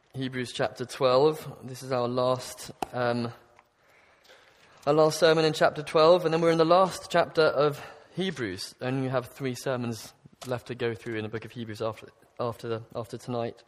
Hebrews chapter 12. This is our last sermon in chapter 12, and then we're in the last chapter of Hebrews, and you have 3 sermons left to go through in the book of Hebrews after tonight.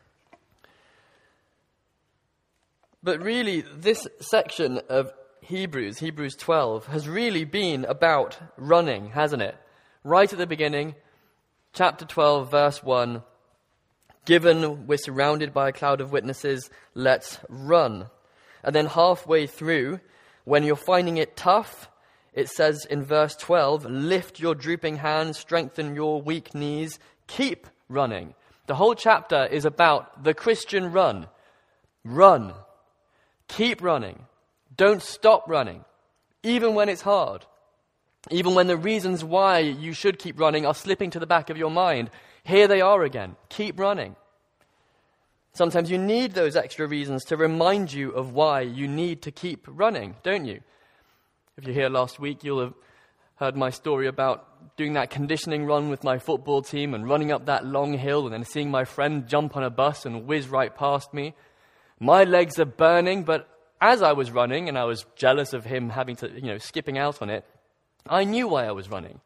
But really, this section of Hebrews 12, has really been about running, hasn't it? Right at the beginning, chapter 12, verse 1, given we're surrounded by a cloud of witnesses, let's run. And then halfway through, when you're finding it tough, it says in verse 12, lift your drooping hands, strengthen your weak knees, keep running. The whole chapter is about the Christian run. Run. Keep running. Don't stop running, even when it's hard. Even when the reasons why you should keep running are slipping to the back of your mind. Here they are again. Keep running. Sometimes you need those extra reasons to remind you of why you need to keep running, don't you? If you're here last week, you'll have heard my story about doing that conditioning run with my football team and running up that long hill and then seeing my friend jump on a bus and whiz right past me. My legs are burning, but as I was running, and I was jealous of him having to, skipping out on it, I knew why I was running.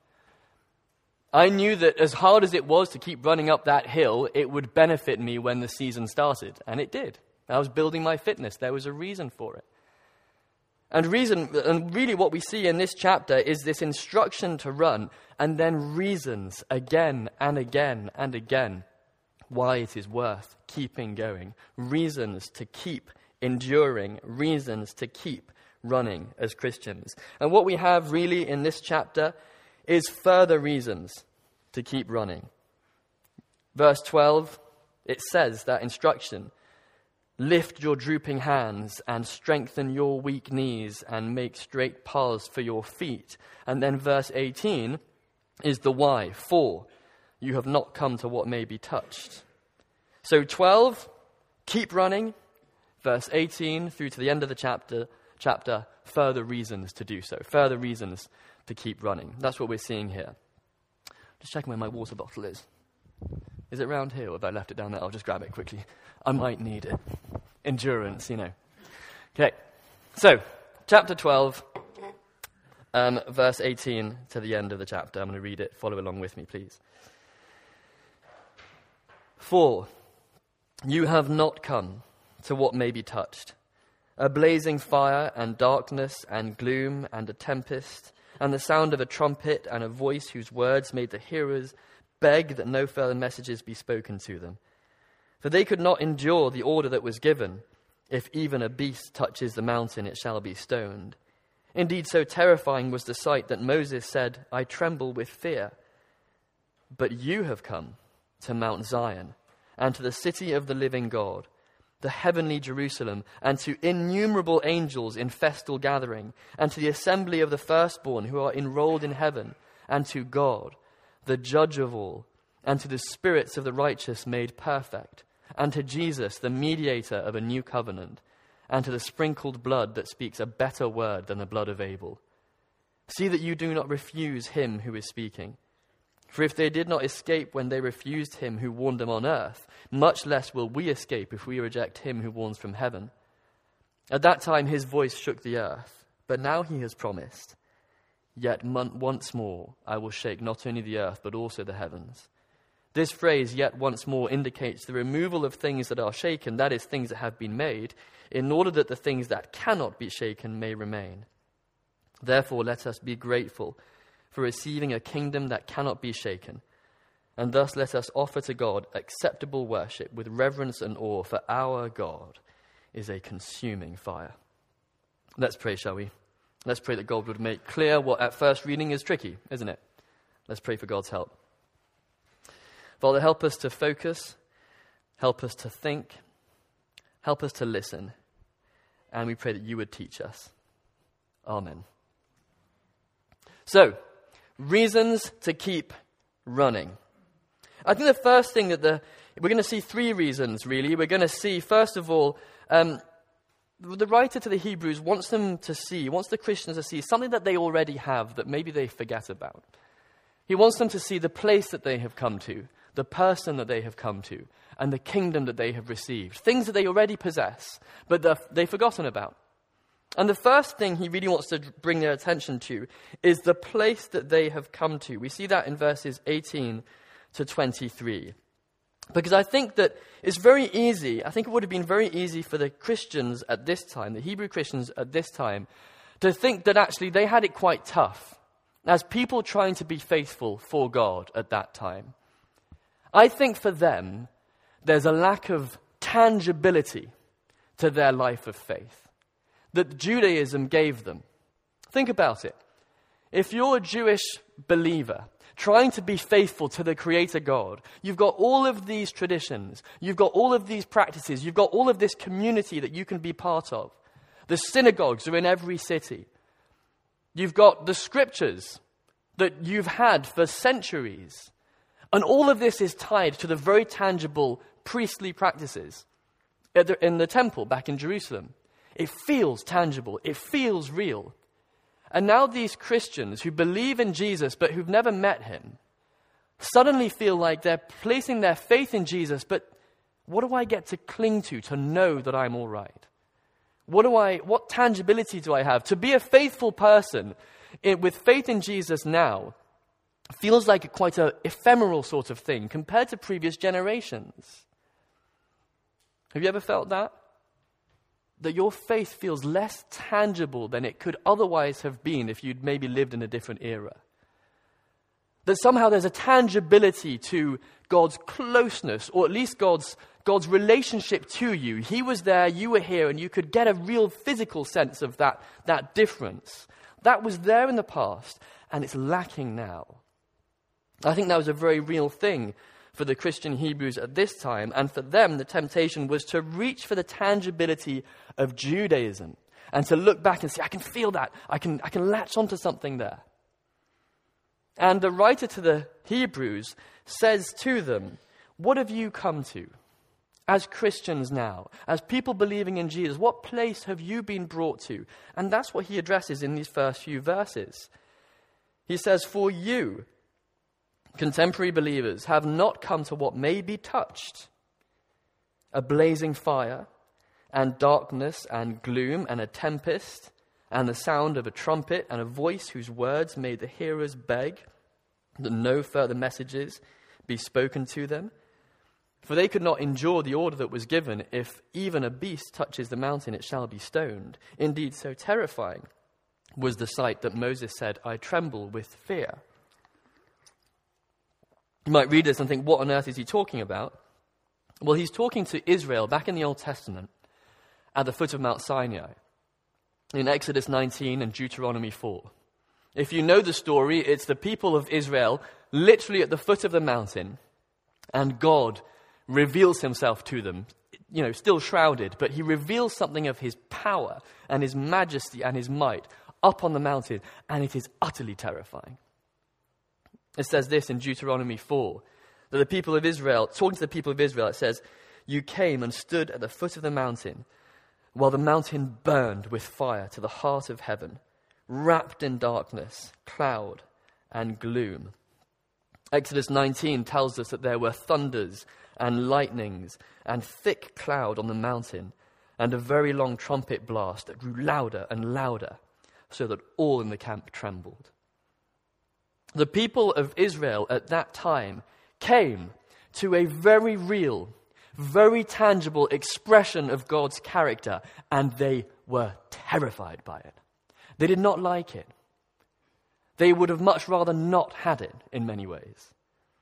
I knew that as hard as it was to keep running up that hill, it would benefit me when the season started. And it did. I was building my fitness. There was a reason for it. And really what we see in this chapter is this instruction to run, and then reasons again and again and again why it is worth keeping going. Reasons to keep enduring, reasons to keep running as Christians. And what we have really in this chapter is further reasons to keep running. Verse 12, it says that instruction, lift your drooping hands and strengthen your weak knees and make straight paths for your feet. And then verse 18 is the why, for you have not come to what may be touched. So 12, keep running. Verse 18 through to the end of the chapter, further reasons to do so, further reasons to keep running. That's what we're seeing here. Just checking where my water bottle is. Is it round here or have I left it down there? I'll just grab it quickly. I might need it. Endurance, Okay, so chapter 12, verse 18 to the end of the chapter. I'm going to read it. Follow along with me, please. For you have not come to what may be touched, a blazing fire and darkness and gloom and a tempest and the sound of a trumpet and a voice whose words made the hearers beg that no further messages be spoken to them. For they could not endure the order that was given, if even a beast touches the mountain it shall be stoned. Indeed, so terrifying was the sight that Moses said, I tremble with fear. But you have come to Mount Zion and to the city of the living God, the heavenly Jerusalem, and to innumerable angels in festal gathering, and to the assembly of the firstborn who are enrolled in heaven, and to God, the judge of all, and to the spirits of the righteous made perfect, and to Jesus, the mediator of a new covenant, and to the sprinkled blood that speaks a better word than the blood of Abel. See that you do not refuse him who is speaking. For if they did not escape when they refused him who warned them on earth, much less will we escape if we reject him who warns from heaven. At that time his voice shook the earth, but now he has promised, yet once more I will shake not only the earth but also the heavens. This phrase, yet once more, indicates the removal of things that are shaken, that is, things that have been made, in order that the things that cannot be shaken may remain. Therefore let us be grateful for receiving a kingdom that cannot be shaken. And thus let us offer to God acceptable worship with reverence and awe, for our God is a consuming fire. Let's pray, shall we? Let's pray that God would make clear what at first reading is tricky, isn't it? Let's pray for God's help. Father, help us to focus, help us to think, help us to listen, and we pray that you would teach us. Amen. So, reasons to keep running. I think the first thing that we're going to see 3 reasons, really. We're going to see, first of all, the writer to the Hebrews wants the Christians to see something that they already have that maybe they forget about. He wants them to see the place that they have come to, the person that they have come to, and the kingdom that they have received. Things that they already possess, but they've forgotten about. And the first thing he really wants to bring their attention to is the place that they have come to. We see that in verses 18 to 23. Because I think that it's very easy, I think it would have been very easy for the Christians at this time, the Hebrew Christians at this time, to think that actually they had it quite tough as people trying to be faithful for God at that time. I think for them, there's a lack of tangibility to their life of faith that Judaism gave them. Think about it. If you're a Jewish believer trying to be faithful to the Creator God, you've got all of these traditions, you've got all of these practices, you've got all of this community that you can be part of. The synagogues are in every city. You've got the scriptures that you've had for centuries. And all of this is tied to the very tangible priestly practices in the temple back in Jerusalem. It feels tangible. It feels real. And now these Christians who believe in Jesus but who've never met him suddenly feel like they're placing their faith in Jesus, but what do I get to cling to know that I'm all right? What tangibility do I have? To be a faithful person with faith in Jesus now feels like quite an ephemeral sort of thing compared to previous generations. Have you ever felt that? That your faith feels less tangible than it could otherwise have been if you'd maybe lived in a different era. That somehow there's a tangibility to God's closeness, or at least God's relationship to you. He was there, you were here, and you could get a real physical sense of that difference. That was there in the past, and it's lacking now. I think that was a very real thing for the Christian Hebrews at this time, and for them the temptation was to reach for the tangibility of Judaism and to look back and say, I can feel that, I can latch onto something there. And the writer to the Hebrews says to them, what have you come to as Christians now, as people believing in Jesus? What place have you been brought to? And that's what he addresses in these first few verses. He says, for you, contemporary believers, have not come to what may be touched, a blazing fire, and darkness, and gloom, and a tempest, and the sound of a trumpet, and a voice whose words made the hearers beg that no further messages be spoken to them. For they could not endure the order that was given, if even a beast touches the mountain, it shall be stoned. Indeed, so terrifying was the sight that Moses said, I tremble with fear. You might read this and think, what on earth is he talking about? Well, he's talking to Israel back in the Old Testament at the foot of Mount Sinai in Exodus 19 and Deuteronomy 4. If you know the story, it's the people of Israel literally at the foot of the mountain, and God reveals himself to them, still shrouded, but he reveals something of his power and his majesty and his might up on the mountain, and it is utterly terrifying. It says this in Deuteronomy 4, that the people of Israel, talking to the people of Israel, it says, you came and stood at the foot of the mountain, while the mountain burned with fire to the heart of heaven, wrapped in darkness, cloud, and gloom. Exodus 19 tells us that there were thunders and lightnings and thick cloud on the mountain, and a very long trumpet blast that grew louder and louder, so that all in the camp trembled. The people of Israel at that time came to a very real, very tangible expression of God's character, and they were terrified by it. They did not like it. They would have much rather not had it in many ways.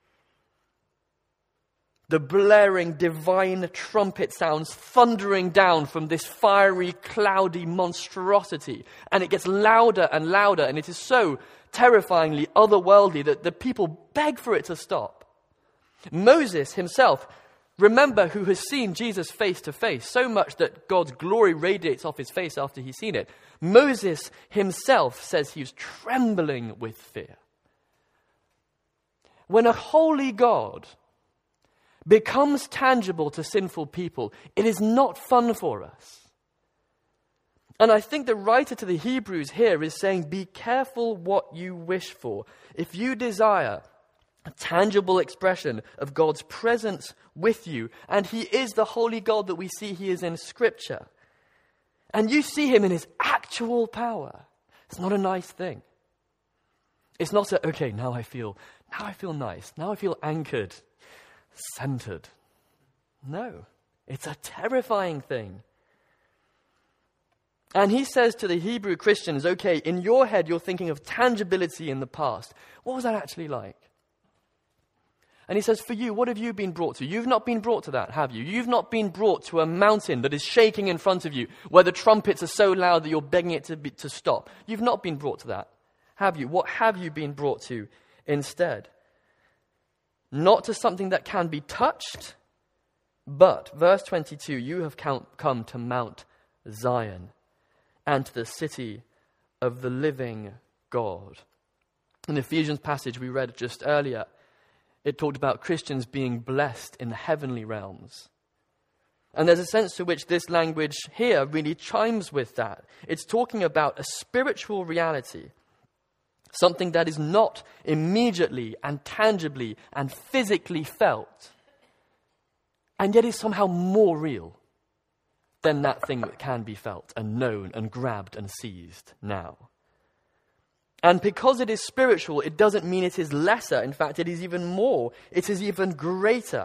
The blaring divine trumpet sounds thundering down from this fiery, cloudy monstrosity, and it gets louder and louder, and it is so terrifyingly otherworldly that the people beg for it to stop. Moses himself, remember, who has seen Jesus face to face, so much that God's glory radiates off his face after he's seen it. Moses himself says he was trembling with fear. When a holy God becomes tangible to sinful people, it is not fun for us. And I think the writer to the Hebrews here is saying, be careful what you wish for. If you desire a tangible expression of God's presence with you. And he is the holy God that we see he is in Scripture. And you see him in his actual power. It's not a nice thing. It's not okay, now I feel nice. Now I feel anchored, centered. No, it's a terrifying thing. And he says to the Hebrew Christians, okay, in your head you're thinking of tangibility in the past. What was that actually like? And he says, for you, what have you been brought to? You've not been brought to that, have you? You've not been brought to a mountain that is shaking in front of you, where the trumpets are so loud that you're begging it to stop. You've not been brought to that, have you? What have you been brought to instead? Not to something that can be touched, but, verse 22, you have come to Mount Zion and to the city of the living God. In the Ephesians passage we read just earlier, it talked about Christians being blessed in the heavenly realms. And there's a sense to which this language here really chimes with that. It's talking about a spiritual reality, something that is not immediately and tangibly and physically felt, and yet is somehow more real than that thing that can be felt and known and grabbed and seized now. And because it is spiritual, it doesn't mean it is lesser. In fact, it is even more. It is even greater.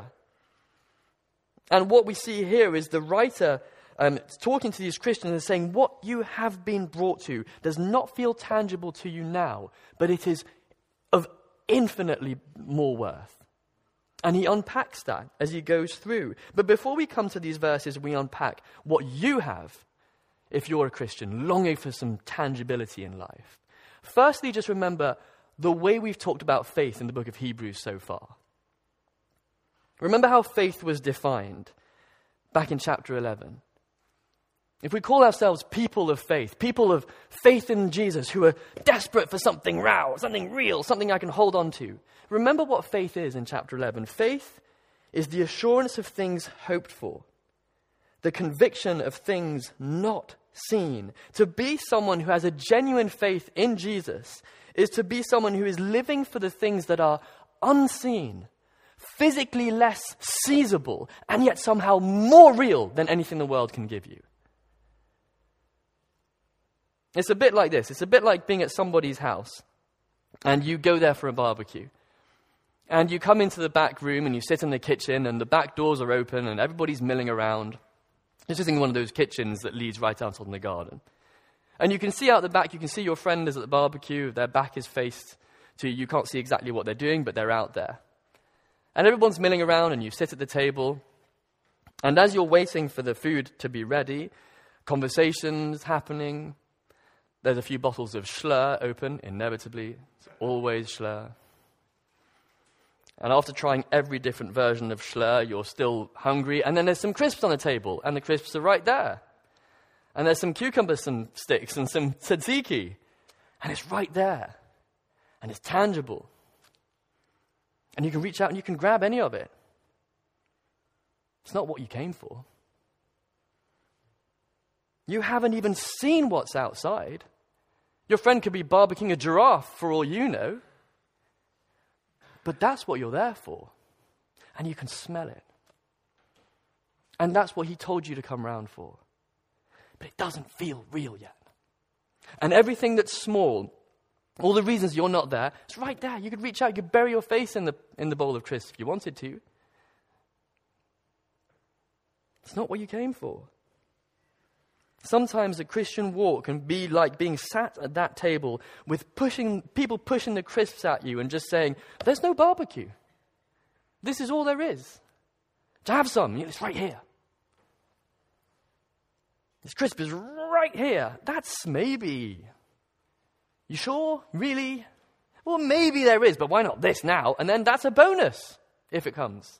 And what we see here is the writer talking to these Christians and saying, what you have been brought to does not feel tangible to you now, but it is of infinitely more worth. And he unpacks that as he goes through. But before we come to these verses, we unpack what you have, if you're a Christian, longing for some tangibility in life. Firstly, just remember the way we've talked about faith in the book of Hebrews so far. Remember how faith was defined back in chapter 11. If we call ourselves people of faith in Jesus who are desperate for something raw, something real, something I can hold on to. Remember what faith is in chapter 11. Faith is the assurance of things hoped for, the conviction of things not seen. To be someone who has a genuine faith in Jesus is to be someone who is living for the things that are unseen, physically less seizable, and yet somehow more real than anything the world can give you. It's a bit like this. It's a bit like being at somebody's house and you go there for a barbecue. And you come into the back room and you sit in the kitchen and the back doors are open and everybody's milling around. It's just in one of those kitchens that leads right out on the garden. And you can see out the back, you can see your friend is at the barbecue, their back is faced to you. You can't see exactly what they're doing, but they're out there. And everyone's milling around and you sit at the table. And as you're waiting for the food to be ready, conversations happening, there's a few bottles of Schlur open, inevitably. It's always Schlur. And after trying every different version of Schlur, you're still hungry. And then there's some crisps on the table, and the crisps are right there. And there's some cucumber sticks and some tzatziki. And it's right there. And it's tangible. And you can reach out and you can grab any of it. It's not what you came for. You haven't even seen what's outside. Your friend could be barbecuing a giraffe for all you know. But that's what you're there for. And you can smell it. And that's what he told you to come round for. But it doesn't feel real yet. And everything that's small, all the reasons you're not there, it's right there. You could reach out, you could bury your face in the bowl of crisps if you wanted to. It's not what you came for. Sometimes a Christian walk can be like being sat at that table with people pushing the crisps at you and just saying, there's no barbecue. This is all there is. To have some, it's right here. This crisp is right here. That's maybe. You sure? Really? Well, maybe there is, but why not this now? And then that's a bonus if it comes.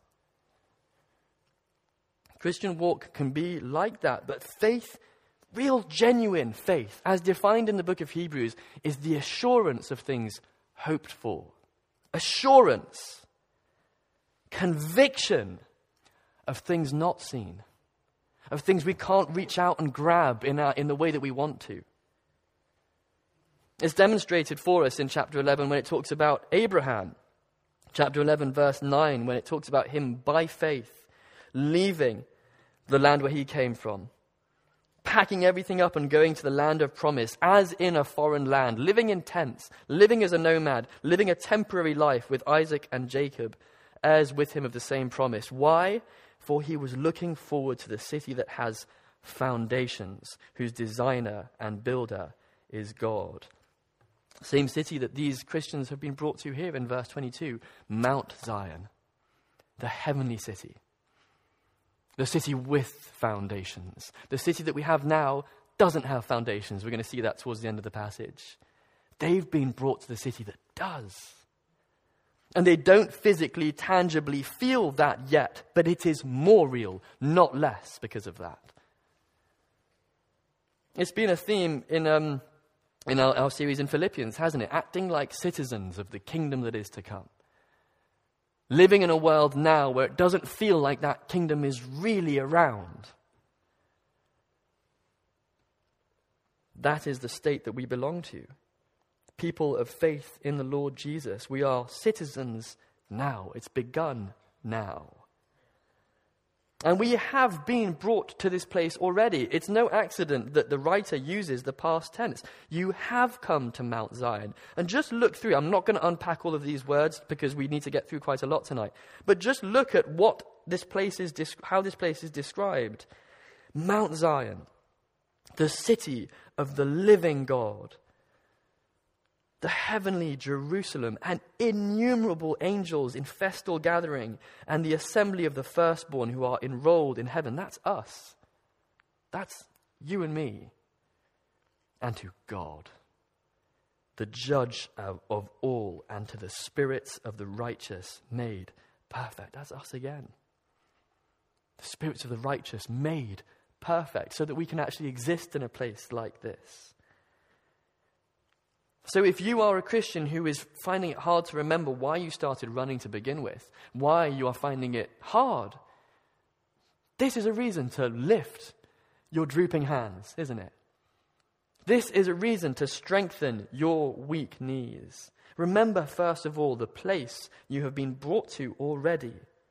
Christian walk can be like that, but faith, real genuine faith, as defined in the book of Hebrews, is the assurance of things hoped for. Assurance. Conviction of things not seen. Of things we can't reach out and grab in the way that we want to. It's demonstrated for us in chapter 11 when it talks about Abraham. Chapter 11, verse 9, when it talks about him by faith leaving the land where he came from, packing everything up and going to the land of promise, as in a foreign land, living in tents, living as a nomad, living a temporary life with Isaac and Jacob, heirs with him of the same promise. Why? For he was looking forward to the city that has foundations, whose designer and builder is God. Same city that these Christians have been brought to here in verse 22, Mount Zion, the heavenly city. The city with foundations. The city that we have now doesn't have foundations. We're going to see that towards the end of the passage. They've been brought to the city that does. And they don't physically, tangibly feel that yet, but it is more real, not less because of that. It's been a theme in our series in Philippians, hasn't it? Acting like citizens of the kingdom that is to come. Living in a world now where it doesn't feel like that kingdom is really around. That is the state that we belong to. People of faith in the Lord Jesus. We are citizens now. It's begun now. And we have been brought to this place already. It's no accident that the writer uses the past tense. You have come to Mount Zion. And just look through. I'm not going to unpack all of these words because we need to get through quite a lot tonight. But just look at what this place is, how this place is described. Mount Zion, the city of the living God. The heavenly Jerusalem, and innumerable angels in festal gathering, and the assembly of the firstborn who are enrolled in heaven. That's us. That's you and me. And to God, the judge of all, and to the spirits of the righteous made perfect. That's us again. The spirits of the righteous made perfect, so that we can actually exist in a place like this. So if you are a Christian who is finding it hard to remember why you started running to begin with, why you are finding it hard, this is a reason to lift your drooping hands, isn't it? This is a reason to strengthen your weak knees. Remember, first of all, the place you have been brought to already.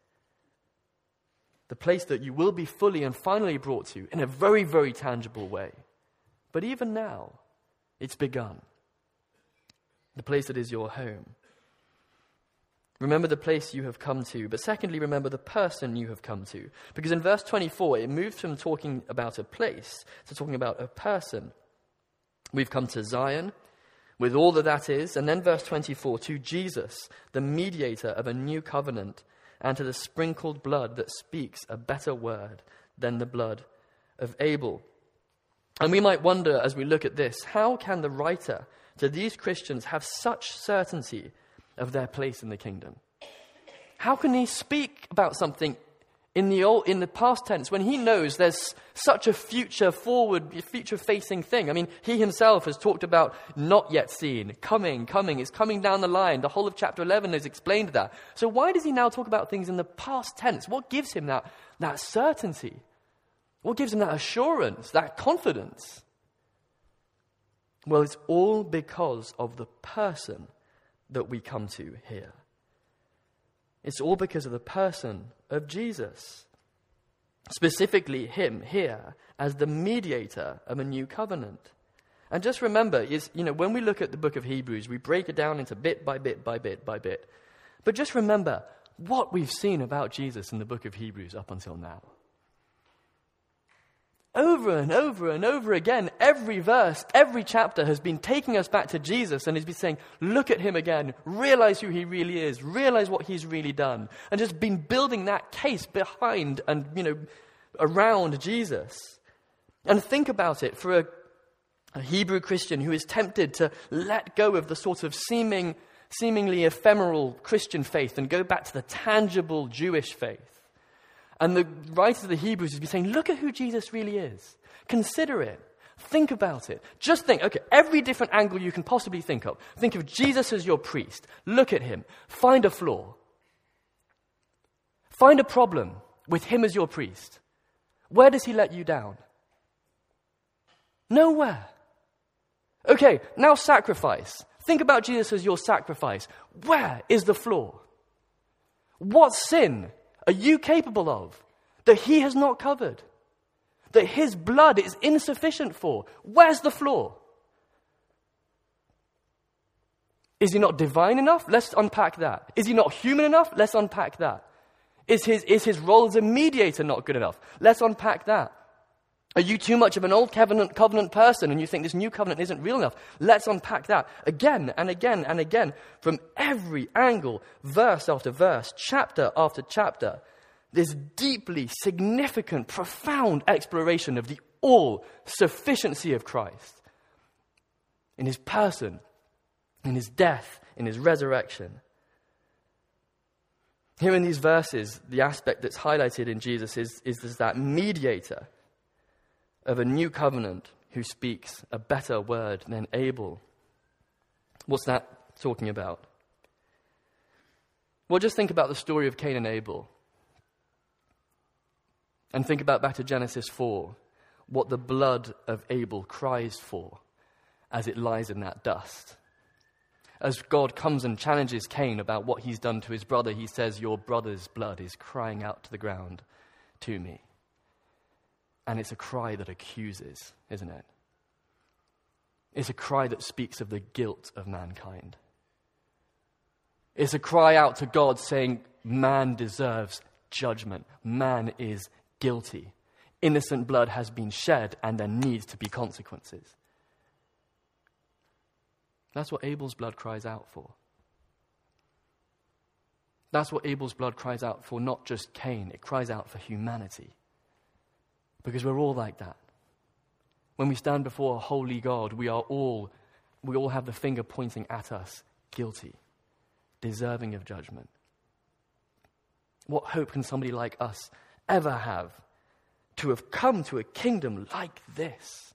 The place that you will be fully and finally brought to in a very, very tangible way. But even now, it's begun. The place that is your home. Remember the place you have come to. But secondly, remember the person you have come to. Because in verse 24, it moves from talking about a place to talking about a person. We've come to Zion, with all that is. And then verse 24, to Jesus, the mediator of a new covenant, and to the sprinkled blood that speaks a better word than the blood of Abel. And we might wonder as we look at this, how can the writer to these Christians have such certainty of their place in the kingdom? How can he speak about something in the past tense when he knows there's such a future-facing thing? I mean, he himself has talked about not yet seen, coming, it's coming down the line. The whole of chapter 11 has explained that. So why does he now talk about things in the past tense? What gives him that certainty? What gives him that assurance, that confidence? Well, it's all because of the person that we come to here. It's all because of the person of Jesus. Specifically him here as the mediator of a new covenant. And just remember, when we look at the book of Hebrews, we break it down into bit by bit by bit by bit. But just remember what we've seen about Jesus in the book of Hebrews up until now. Over and over and over again, every verse, every chapter has been taking us back to Jesus and has been saying, look at him again, realize who he really is, realize what he's really done, and just been building that case behind and, around Jesus. And think about it for a Hebrew Christian who is tempted to let go of the sort of seemingly ephemeral Christian faith and go back to the tangible Jewish faith. And the writer of the Hebrews has been saying, look at who Jesus really is. Consider it. Think about it. Just think, okay, every different angle you can possibly think of. Think of Jesus as your priest. Look at him. Find a flaw. Find a problem with him as your priest. Where does he let you down? Nowhere. Okay, now sacrifice. Think about Jesus as your sacrifice. Where is the flaw? What sin are you capable of that he has not covered? That his blood is insufficient for? Where's the flaw? Is he not divine enough? Let's unpack that. Is he not human enough? Let's unpack that. Is his role as a mediator not good enough? Let's unpack that. Are you too much of an old covenant person and you think this new covenant isn't real enough? Let's unpack that again and again and again from every angle, verse after verse, chapter after chapter. This deeply significant, profound exploration of the all-sufficiency of Christ in his person, in his death, in his resurrection. Here in these verses, the aspect that's highlighted in Jesus is that mediator of a new covenant who speaks a better word than Abel. What's that talking about? Well, just think about the story of Cain and Abel. And think about back to Genesis 4, what the blood of Abel cries for as it lies in that dust. As God comes and challenges Cain about what he's done to his brother, he says, your brother's blood is crying out to the ground to me. And it's a cry that accuses, isn't it? It's a cry that speaks of the guilt of mankind. It's a cry out to God saying, man deserves judgment. Man is guilty. Innocent blood has been shed and there needs to be consequences. That's what Abel's blood cries out for. That's what Abel's blood cries out for, not just Cain. It cries out for humanity. Because we're all like that. When we stand before a holy God, we all have the finger pointing at us, guilty, deserving of judgment. What hope can somebody like us ever have to have come to a kingdom like this?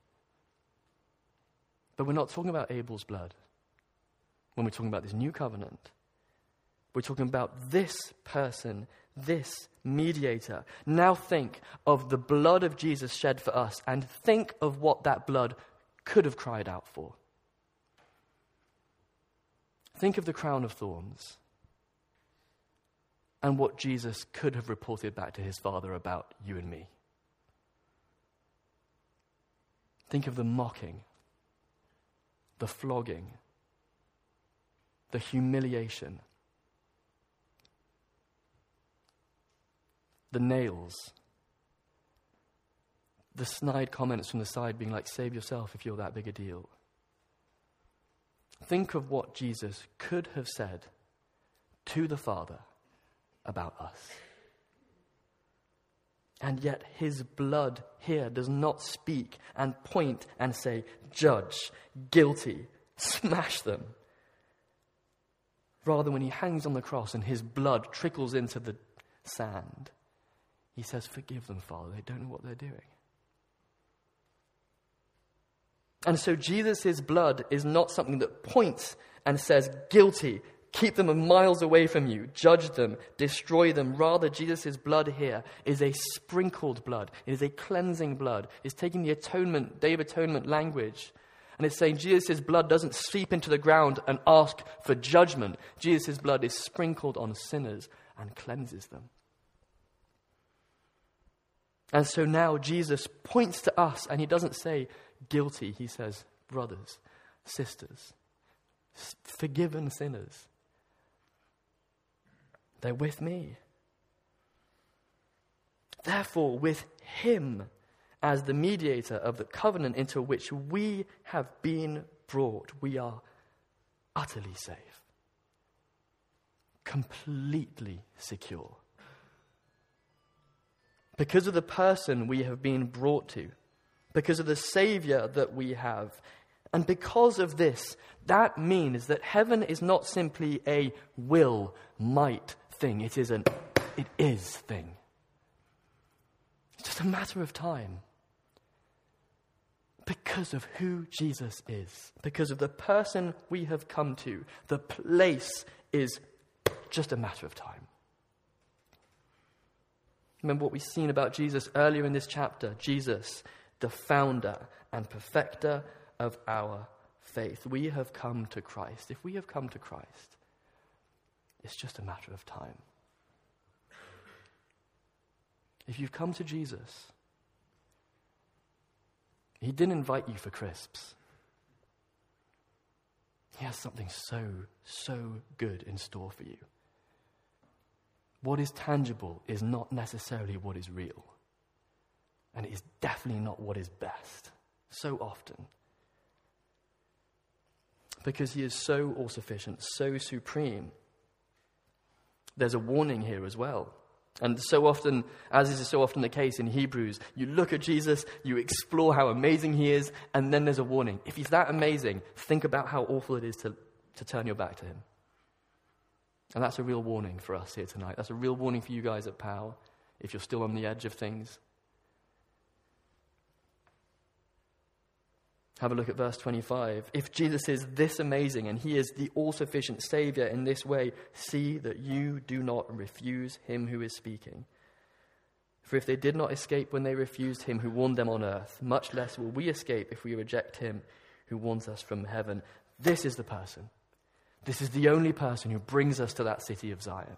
But we're not talking about Abel's blood when we're talking about this new covenant. We're talking about this person, this mediator. Now think of the blood of Jesus shed for us and think of what that blood could have cried out for. Think of the crown of thorns and what Jesus could have reported back to his Father about you and me. Think of the mocking, the flogging, the humiliation, the nails, the snide comments from the side being like, save yourself if you're that big a deal. Think of what Jesus could have said to the Father about us. And yet his blood here does not speak and point and say, judge, guilty, smash them. Rather, when he hangs on the cross and his blood trickles into the sand, he says, forgive them, Father, they don't know what they're doing. And so Jesus' blood is not something that points and says, guilty, keep them miles away from you, judge them, destroy them. Rather, Jesus' blood here is a sprinkled blood. It is a cleansing blood. It's taking the atonement, Day of Atonement language. And it's saying Jesus' blood doesn't seep into the ground and ask for judgment. Jesus' blood is sprinkled on sinners and cleanses them. And so now Jesus points to us and he doesn't say guilty. He says, brothers, sisters, forgiven sinners. They're with me. Therefore, with him as the mediator of the covenant into which we have been brought, we are utterly safe, completely secure. Because of the person we have been brought to, because of the Savior that we have, and because of this, that means that heaven is not simply a will, might thing. It is thing. It's just a matter of time. Because of who Jesus is, because of the person we have come to, the place is just a matter of time. Remember what we've seen about Jesus earlier in this chapter. Jesus, the founder and perfecter of our faith. We have come to Christ. If we have come to Christ, it's just a matter of time. If you've come to Jesus, he didn't invite you for crisps. He has something so good in store for you. What is tangible is not necessarily what is real. And it is definitely not what is best. So often. Because he is so all-sufficient, so supreme. There's a warning here as well. And so often, as is so often the case in Hebrews, you look at Jesus, you explore how amazing he is, and then there's a warning. If he's that amazing, think about how awful it is to turn your back to him. And that's a real warning for us here tonight. That's a real warning for you guys at POW, if you're still on the edge of things. Have a look at verse 25. If Jesus is this amazing and he is the all-sufficient Savior in this way, see that you do not refuse him who is speaking. For if they did not escape when they refused him who warned them on earth, much less will we escape if we reject him who warns us from heaven. This is the person. This is the only person who brings us to that city of Zion.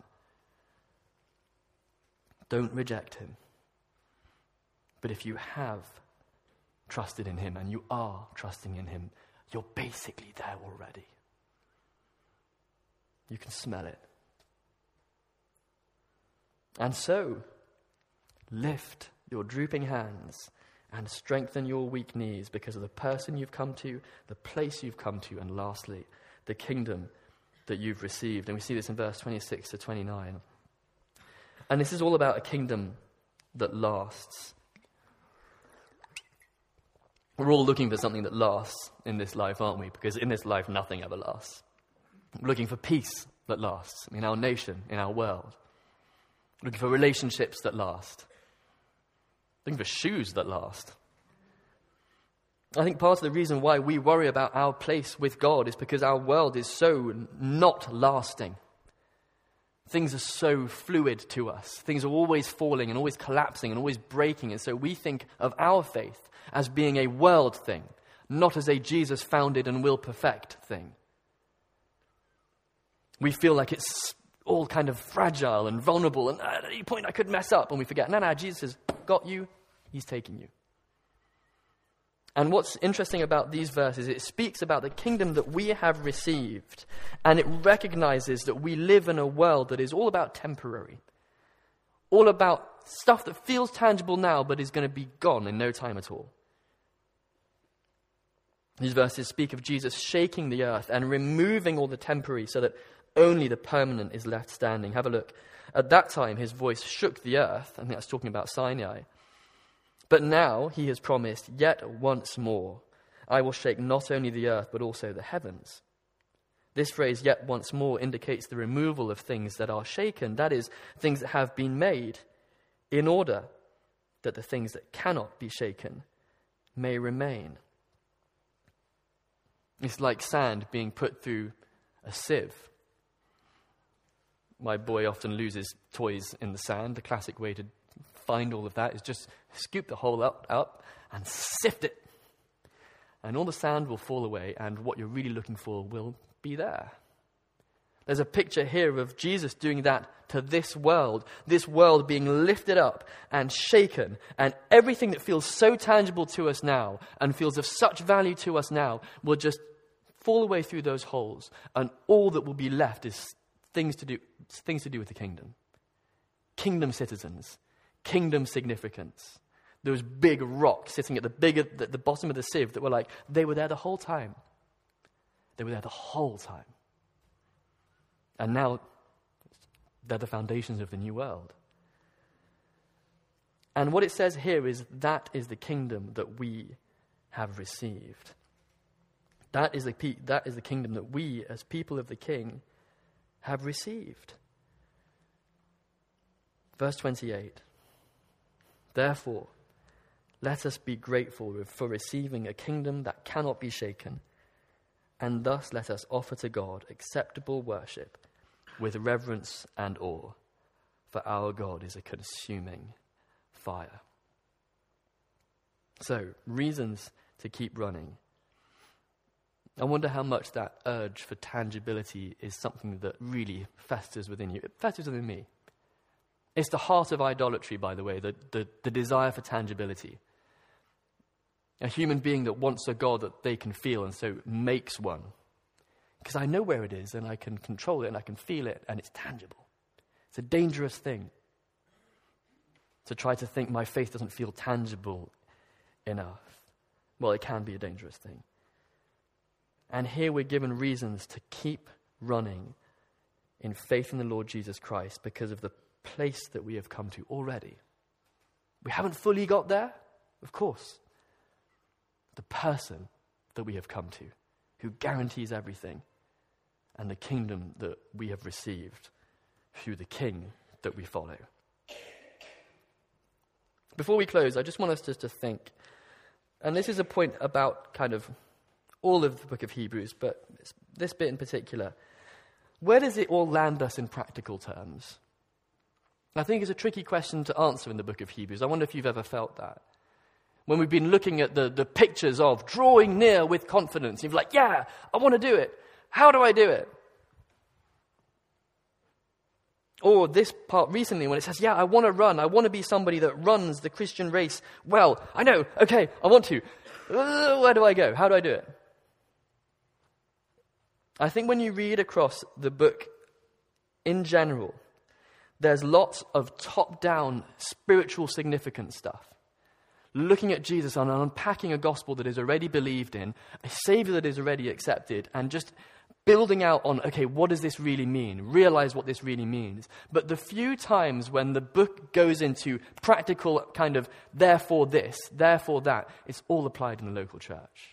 Don't reject him. But if you have trusted in him and you are trusting in him, you're basically there already. You can smell it. And so, lift your drooping hands and strengthen your weak knees because of the person you've come to, the place you've come to, and lastly, the kingdom that you've received. And we see this in verse 26 to 29. And this is all about a kingdom that lasts. We're all looking for something that lasts in this life, aren't we? Because in this life, nothing ever lasts. We're looking for peace that lasts in our nation, in our world. We're looking for relationships that last. We're looking for shoes that last. I think part of the reason why we worry about our place with God is because our world is so not lasting. Things are so fluid to us. Things are always falling and always collapsing and always breaking. And so we think of our faith as being a world thing, not as a Jesus-founded and will perfect thing. We feel like it's all kind of fragile and vulnerable, and at any point I could mess up, and we forget, no, Jesus has got you, he's taking you. And what's interesting about these verses, it speaks about the kingdom that we have received, and it recognizes that we live in a world that is all about temporary, all about stuff that feels tangible now but is going to be gone in no time at all. These verses speak of Jesus shaking the earth and removing all the temporary so that only the permanent is left standing. Have a look. At that time, his voice shook the earth. I think that's talking about Sinai. But now he has promised, yet once more, I will shake not only the earth, but also the heavens. This phrase, yet once more, indicates the removal of things that are shaken. That is, things that have been made, in order that the things that cannot be shaken may remain. It's like sand being put through a sieve. My boy often loses toys in the sand. The classic way to find all of that is just scoop the hole up and sift it. And all the sand will fall away, and what you're really looking for will be there. There's a picture here of Jesus doing that to this world being lifted up and shaken, and everything that feels so tangible to us now and feels of such value to us now will just fall away through those holes, and all that will be left is things to do with the kingdom. Kingdom citizens, kingdom significance. Those big rocks sitting at the bottom of the sieve that were like, they were there the whole time. They were there the whole time. And now they're the foundations of the new world. And what it says here is that is the kingdom that we have received. That is the kingdom that we, as people of the King, have received. Verse 28. Therefore, let us be grateful for receiving a kingdom that cannot be shaken, and thus let us offer to God acceptable worship with reverence and awe, for our God is a consuming fire. So, reasons to keep running. I wonder how much that urge for tangibility is something that really festers within you. It festers within me. It's the heart of idolatry, by the way, the desire for tangibility. A human being that wants a God that they can feel and so makes one. Because I know where it is and I can control it and I can feel it and it's tangible. It's a dangerous thing to try to think my faith doesn't feel tangible enough. Well, it can be a dangerous thing. And here we're given reasons to keep running in faith in the Lord Jesus Christ because of the place that we have come to already. We haven't fully got there, of course. The person that we have come to, who guarantees everything, and the kingdom that we have received through the King that we follow. Before we close, I just want us just to think, and this is a point about kind of all of the book of Hebrews, but this bit in particular. Where does it all land us in practical terms? I think it's a tricky question to answer in the book of Hebrews. I wonder if you've ever felt that. When we've been looking at the pictures of drawing near with confidence, you're like, yeah, I want to do it. How do I do it? Or this part recently when it says, yeah, I want to run. I want to be somebody that runs the Christian race well. I know, okay, I want to. Where do I go? How do I do it? I think when you read across the book in general, there's lots of top-down spiritual significant stuff. Looking at Jesus and unpacking a gospel that is already believed in, a Savior that is already accepted, and just building out on, okay, what does this really mean? Realize what this really means. But the few times when the book goes into practical kind of, therefore this, therefore that, it's all applied in the local church.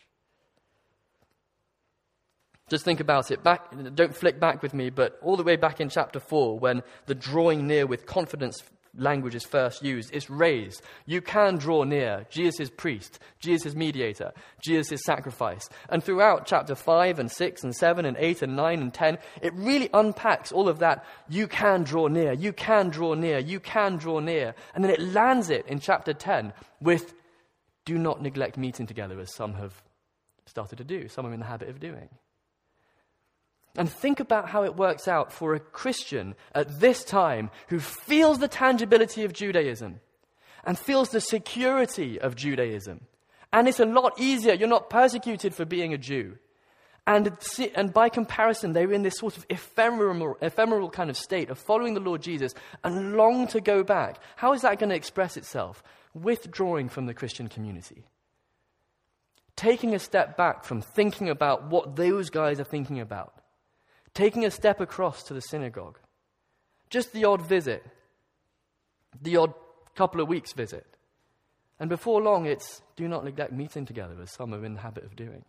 Just think about it. Don't flick back with me, but all the way back in chapter 4, when the drawing near with confidence language is first used, it's raised. You can draw near. Jesus is priest. Jesus is mediator. Jesus is sacrifice. And throughout chapter 5 and 6 and 7 and 8 and 9 and 10, it really unpacks all of that. You can draw near. You can draw near. You can draw near. And then it lands it in chapter 10 with, do not neglect meeting together, as some have started to do. Some are in the habit of doing. And think about how it works out for a Christian at this time who feels the tangibility of Judaism and feels the security of Judaism. And it's a lot easier. You're not persecuted for being a Jew. And by comparison, they're in this sort of ephemeral kind of state of following the Lord Jesus and long to go back. How is that going to express itself? Withdrawing from the Christian community. Taking a step back from thinking about what those guys are thinking about. Taking a step across to the synagogue. Just the odd visit. The odd couple of weeks visit. And before long, it's do not neglect meeting together, as some are in the habit of doing.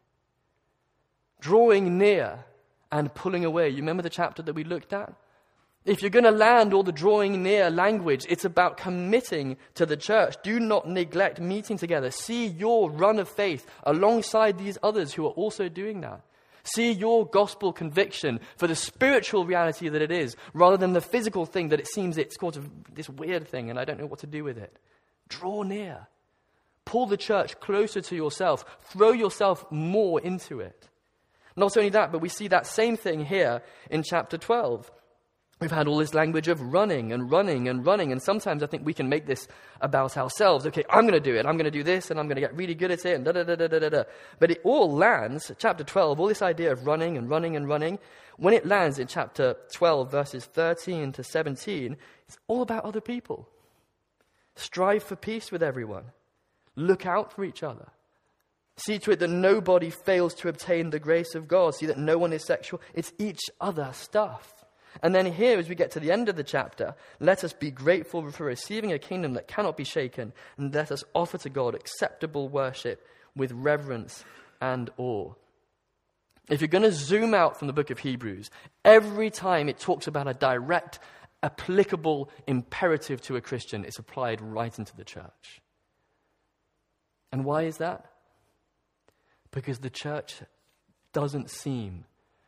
Drawing near and pulling away. You remember the chapter that we looked at? If you're going to land all the drawing near language, it's about committing to the church. Do not neglect meeting together. See your run of faith alongside these others who are also doing that. See your gospel conviction for the spiritual reality that it is, rather than the physical thing that it seems it's sort of this weird thing and I don't know what to do with it. Draw near. Pull the church closer to yourself. Throw yourself more into it. Not only that, but we see that same thing here in chapter 12. We've had all this language of running and running and running, and sometimes I think we can make this about ourselves. Okay, I'm going to do it. I'm going to do this, and I'm going to get really good at it, and da-da-da-da-da-da. But it all lands, chapter 12, all this idea of running and running and running, when it lands in chapter 12, verses 13 to 17, it's all about other people. Strive for peace with everyone. Look out for each other. See to it that nobody fails to obtain the grace of God. See that no one is sexual. It's each other stuff. And then here, as we get to the end of the chapter, let us be grateful for receiving a kingdom that cannot be shaken, and let us offer to God acceptable worship with reverence and awe. If you're going to zoom out from the book of Hebrews, every time it talks about a direct, applicable imperative to a Christian, it's applied right into the church. And why is that? Because the church doesn't seem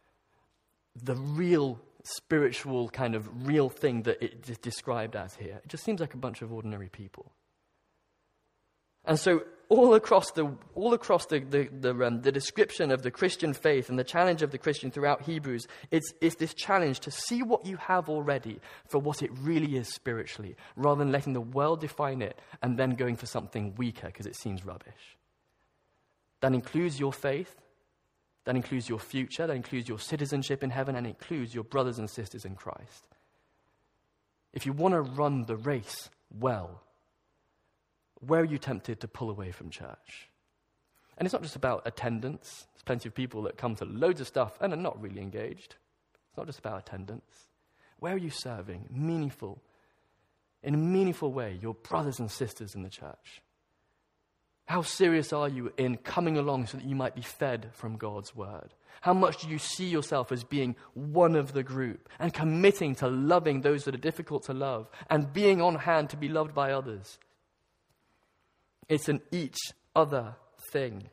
the real spiritual kind of real thing that it is described as here. It just seems like a bunch of ordinary people. And so all across the description of the Christian faith and the challenge of the Christian throughout Hebrews, it's this challenge to see what you have already for what it really is spiritually, rather than letting the world define it and then going for something weaker because it seems rubbish. That includes your faith, that includes your future, that includes your citizenship in heaven, and includes your brothers and sisters in Christ. If you want to run the race well, where are you tempted to pull away from church? And it's not just about attendance. There's plenty of people that come to loads of stuff and are not really engaged. It's not just about attendance. Where are you serving in a meaningful way, your brothers and sisters in the church? How serious are you in coming along so that you might be fed from God's word? How much do you see yourself as being one of the group and committing to loving those that are difficult to love and being on hand to be loved by others? It's an each other thing.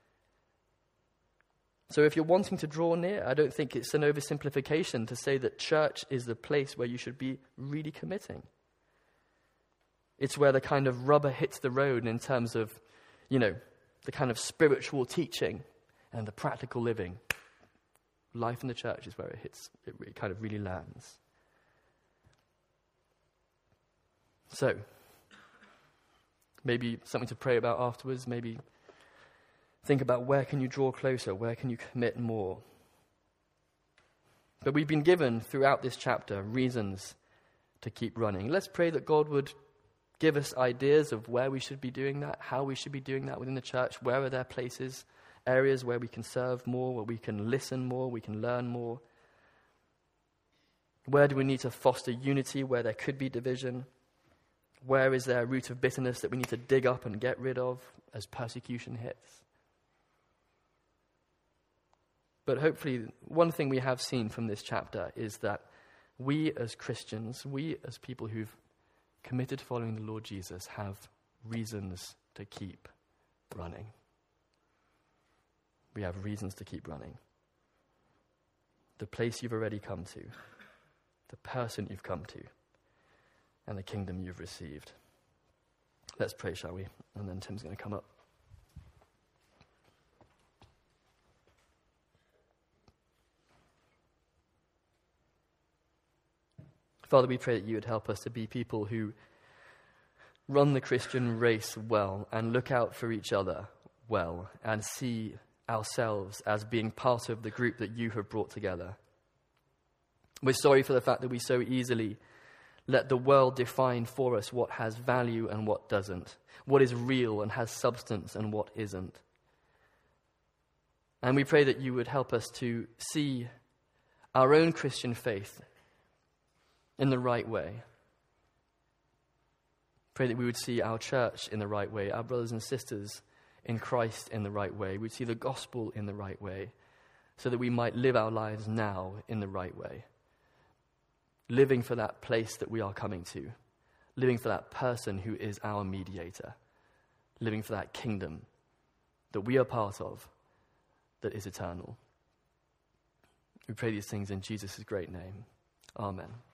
So if you're wanting to draw near, I don't think it's an oversimplification to say that church is the place where you should be really committing. It's where the kind of rubber hits the road in terms of, the kind of spiritual teaching and the practical living. Life in the church is where it kind of really lands. So, maybe something to pray about afterwards, maybe think about where can you draw closer, where can you commit more. But we've been given throughout this chapter reasons to keep running. Let's pray that God would give us ideas of where we should be doing that, how we should be doing that within the church, where are there places, areas where we can serve more, where we can listen more, we can learn more. Where do we need to foster unity where there could be division? Where is there a root of bitterness that we need to dig up and get rid of as persecution hits? But hopefully, one thing we have seen from this chapter is that we as Christians, we as people who've committed to following the Lord Jesus, have reasons to keep running. We have reasons to keep running. The place you've already come to, the person you've come to, and the kingdom you've received. Let's pray, shall we? And then Tim's going to come up. Father, we pray that you would help us to be people who run the Christian race well and look out for each other well and see ourselves as being part of the group that you have brought together. We're sorry for the fact that we so easily let the world define for us what has value and what doesn't, what is real and has substance and what isn't. And we pray that you would help us to see our own Christian faith in the right way. Pray that we would see our church in the right way, our brothers and sisters in Christ in the right way. We'd see the gospel in the right way, so that we might live our lives now in the right way. Living for that place that we are coming to. Living for that person who is our mediator. Living for that kingdom that we are part of, that is eternal. We pray these things in Jesus' great name. Amen.